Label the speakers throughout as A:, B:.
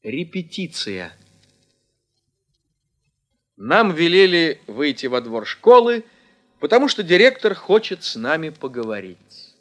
A: Репетиция. Нам велели выйти во двор школы, потому что директор хочет с нами поговорить.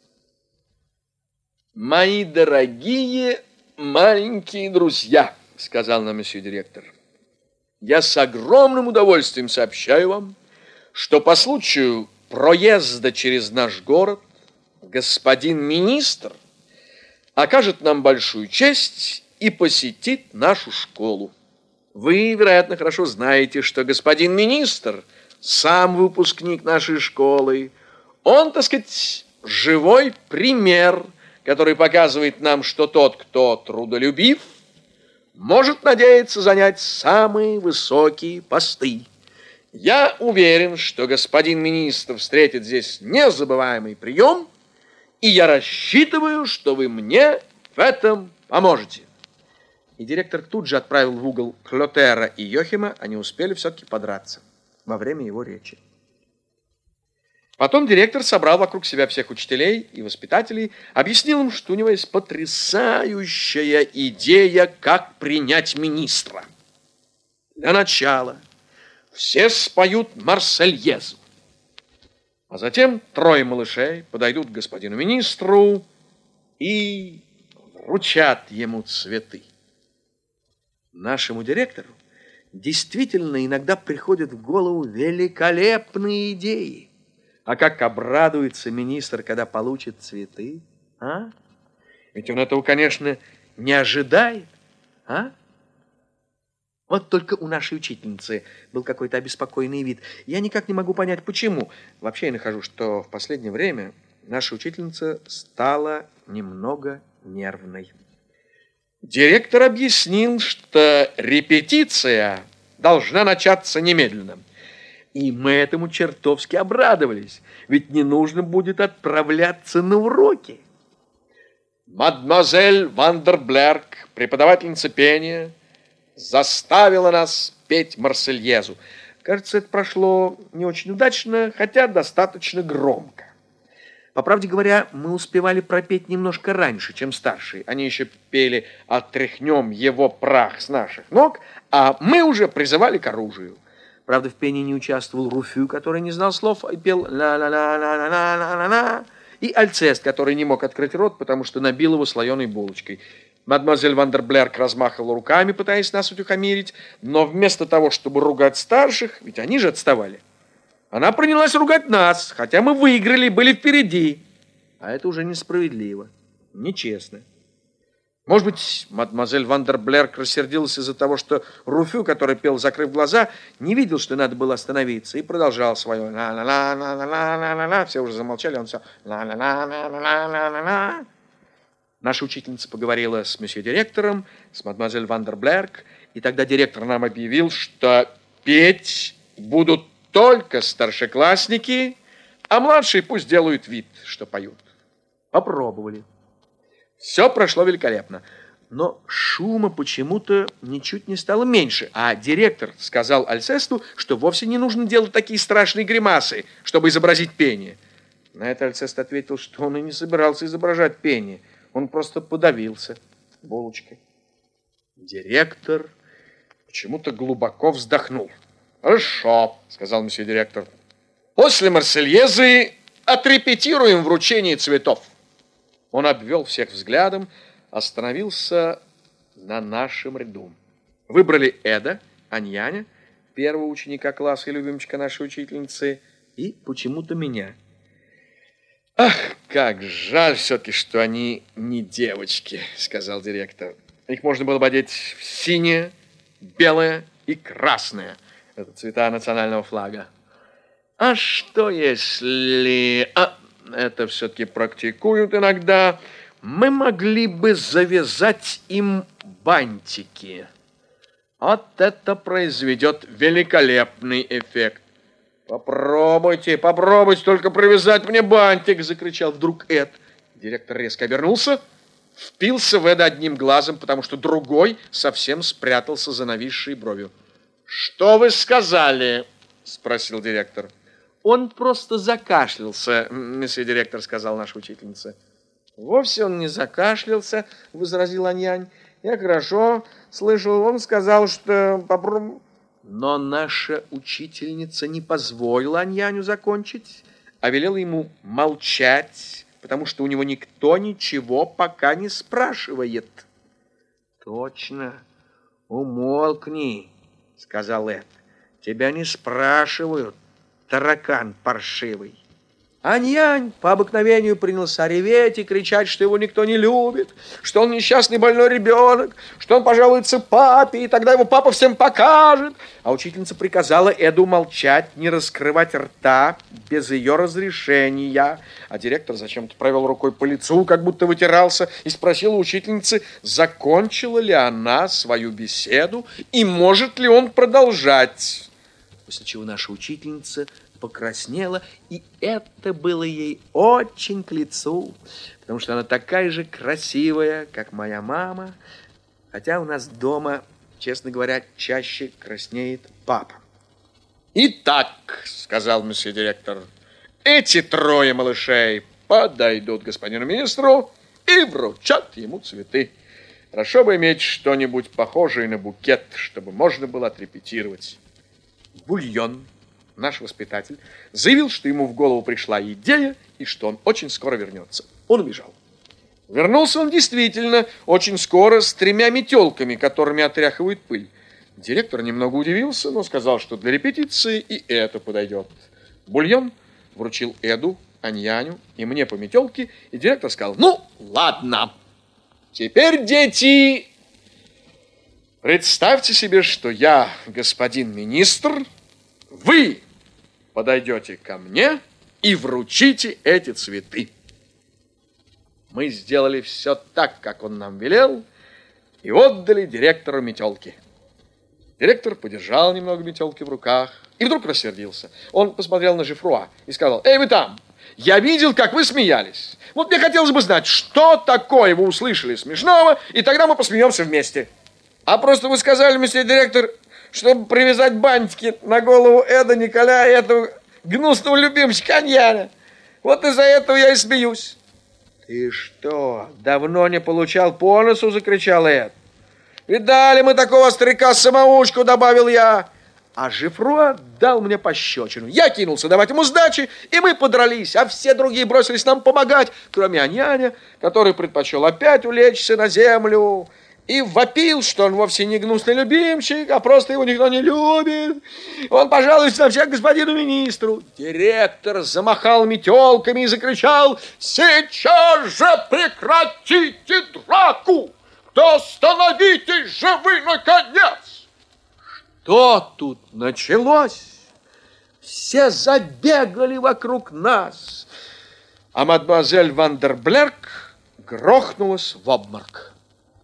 A: «Мои дорогие маленькие друзья», — сказал нам месье директор, «я с огромным удовольствием сообщаю вам, что по случаю проезда через наш город господин министр окажет нам большую честь и посетит нашу школу. Вы, вероятно, хорошо знаете, что господин министр сам выпускник нашей школы. Он, так сказать, живой пример, который показывает нам, что тот, кто трудолюбив, может надеяться занять самые высокие посты. Я уверен, что господин министр встретит здесь незабываемый прием, и я рассчитываю, что вы мне в этом поможете». И директор тут же отправил в угол Клотера и Йохима. Они успели все-таки подраться во время его речи. Потом директор собрал вокруг себя всех учителей и воспитателей, объяснил им, что у него есть потрясающая идея, как принять министра. Для начала все споют Марсельезу, а затем трое малышей подойдут к господину министру и вручат ему цветы. Нашему директору действительно иногда приходят в голову великолепные идеи. А как обрадуется министр, когда получит цветы, а? Ведь он этого, конечно, не ожидает, а? Вот только у нашей учительницы был какой-то обеспокоенный вид. Я никак не могу понять, почему. Вообще я нахожу, что в последнее время наша учительница стала немного нервной. Директор объяснил, что репетиция должна начаться немедленно. И мы этому чертовски обрадовались, ведь не нужно будет отправляться на уроки. Мадемуазель Вандерблерк, преподавательница пения, заставила нас петь Марсельезу. Кажется, это прошло не очень удачно, хотя достаточно громко. По правде говоря, мы успевали пропеть немножко раньше, чем старшие. Они еще пели «Отряхнем его прах с наших ног», а мы уже призывали к оружию. Правда, в пении не участвовал Руфю, который не знал слов, и пел «ла-ла-ла-ла-ла-ла-ла-ла», и Альцест, который не мог открыть рот, потому что набил его слоеной булочкой. Мадемуазель Вандерблерк размахивала руками, пытаясь нас утихомирить, но вместо того, чтобы ругать старших, ведь они же отставали, она принялась ругать нас, хотя мы выиграли, были впереди. А это уже несправедливо, нечестно. Может быть, мадемуазель Вандерблерк рассердилась из-за того, что Руфю, который пел, закрыв глаза, не видел, что надо было остановиться, и продолжал свое «ла-ла-ла-ла-ла-ла-ла-ла». Все уже замолчали, он все «ла-ла-ла-ла-ла-ла-ла». Наша учительница поговорила с месье директором, с мадемуазель Вандерблерк, и тогда директор нам объявил, что петь будут только старшеклассники, а младшие пусть делают вид, что поют. Попробовали. Все прошло великолепно, но шума почему-то ничуть не стало меньше, а директор сказал Альцесту, что вовсе не нужно делать такие страшные гримасы, чтобы изобразить пение. На это Альцест ответил, что он и не собирался изображать пение, он просто подавился булочкой. Директор почему-то глубоко вздохнул. «Хорошо», — сказал месье директор. «После Марсельезы отрепетируем вручение цветов». Он обвел всех взглядом, остановился на нашем ряду. Выбрали Эда, Аньяня, первого ученика класса и любимчика нашей учительницы, и почему-то меня. «Ах, как жаль все-таки, что они не девочки», — сказал директор. «Их можно было бы одеть в синее, белое и красное. Это цвета национального флага. А что если... это все-таки практикуют иногда. Мы могли бы завязать им бантики. Вот это произведет великолепный эффект». «Попробуйте, попробуйте только привязать мне бантик!» — закричал вдруг Эд. Директор резко обернулся, впился в Эда одним глазом, потому что другой совсем спрятался за нависшей бровью. «Что вы сказали?» — спросил директор. «Он просто закашлялся, месье директор», — сказала наша учительница. «Вовсе он не закашлялся», — возразил Аньянь. Я хорошо слышал, он сказал, что попробуем. Но наша учительница не позволила Аньяню закончить, а велела ему молчать, потому что у него никто ничего пока не спрашивает. Точно, умолкни, сказал Эд. Тебя не спрашивают, таракан паршивый. Аньянь по обыкновению принялся реветь и кричать, что его никто не любит, что он несчастный больной ребенок, что он пожалуется папе, и тогда его папа всем покажет. А учительница приказала Эду молчать, не раскрывать рта без ее разрешения. А директор зачем-то провел рукой по лицу, как будто вытирался, и спросил у учительницы, закончила ли она свою беседу и может ли он продолжать. После чего наша учительница покраснела, и это было ей очень к лицу, потому что она такая же красивая, как моя мама, хотя у нас дома, честно говоря, чаще краснеет папа. «Итак, — сказал месье директор, — эти трое малышей подойдут к господину министру и вручат ему цветы. Хорошо бы иметь что-нибудь похожее на букет, чтобы можно было отрепетировать». Бульон, наш воспитатель, заявил, что ему в голову пришла идея и что он очень скоро вернется. Он убежал. Вернулся он действительно очень скоро с 3 метелками, которыми отряхивают пыль. Директор немного удивился, но сказал, что для репетиции и это подойдет. Бульон вручил Эду, Аньяню и мне по метелке, и директор сказал: «Ну, ладно, теперь, дети, представьте себе, что я господин министр, вы подойдете ко мне и вручите эти цветы». Мы сделали все так, как он нам велел, и отдали директору метелки. Директор подержал немного метелки в руках и вдруг рассердился. Он посмотрел на Жифруа и сказал: «Эй, вы там! Я видел, как вы смеялись. Вот мне хотелось бы знать, что такое вы услышали смешного, и тогда мы посмеемся вместе». «А просто вы сказали, месье директор, чтобы привязать бантики на голову Эда, Николя и этого гнусного любимчика Аньяня. Вот из-за этого я и смеюсь». «Ты что, давно не получал по носу?» — закричал Эд. «Видали мы такого старика-самоучку», — добавил я. А Жифруа дал мне пощечину. Я кинулся давать ему сдачи, и мы подрались, а все другие бросились нам помогать, кроме Аньяня, который предпочел опять улечься на землю и вопил, что он вовсе не гнусный любимчик, а просто его никто не любит. Он пожалуется на всех господину министру. Директор замахал метелками и закричал: «Сейчас же прекратите драку! Да остановитесь же вы, наконец!» Что тут началось? Все забегали вокруг нас, а мадемуазель Вандерблерк грохнулась в обморок.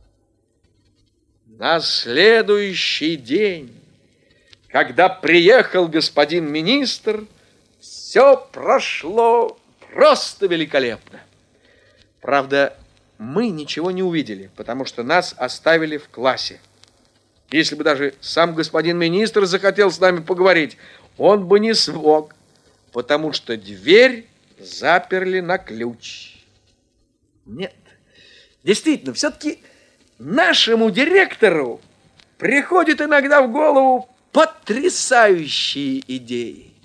A: На следующий день, когда приехал господин министр, все прошло просто великолепно. Правда, мы ничего не увидели, потому что нас оставили в классе. Если бы даже сам господин министр захотел с нами поговорить, он бы не смог, потому что дверь заперли на ключ. Нет, действительно, все-таки нашему директору приходят иногда в голову потрясающие идеи.